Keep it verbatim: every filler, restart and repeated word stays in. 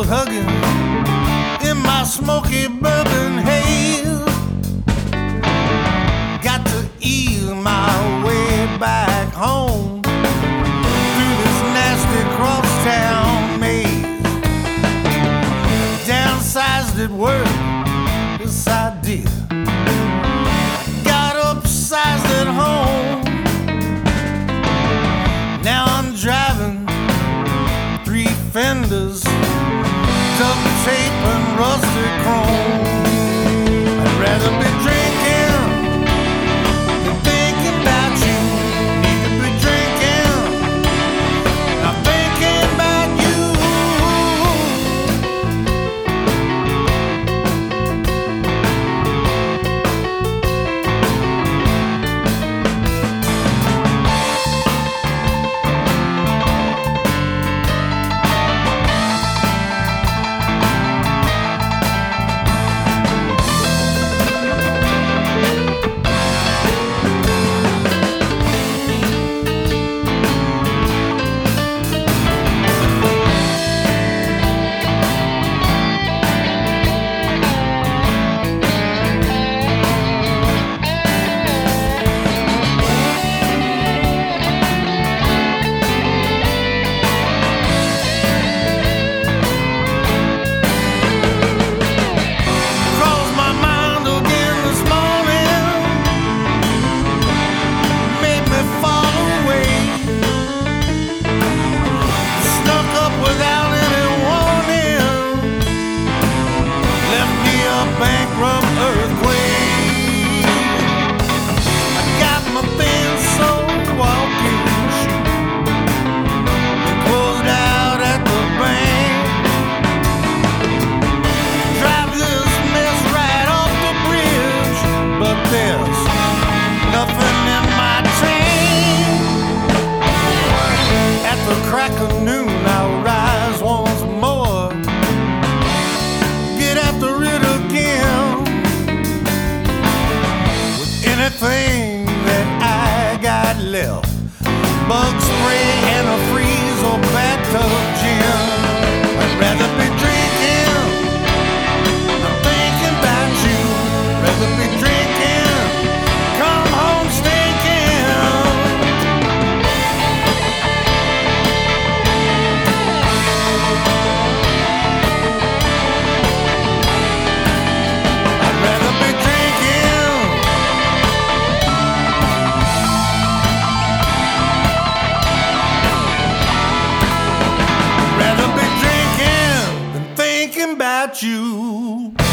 cold hugging in my smoky bourbon haze. Got to ease my way back home through this nasty crosstown maze. Downsized at work, yes I did. Got upsized at home. Now I'm driving three fenders, duct tape and rusted chrome. I'd rather be drinking than thinking about you. Need to be drinking, not thinking about you. Bankrupt earthquake. I got my thin soul walking shoe and closed out at the bank. Drive this mess right off the bridge, but there's nothing in my tank. At the crack of noon I'll rise once more, get after it again with anything that I got left. Bug spray and a freeze or bathtub gin. I'd rather be drinking, not thinking about you. Rather be drinking, come home stinking. I'd rather be drinking, rather be drinking than thinking about you.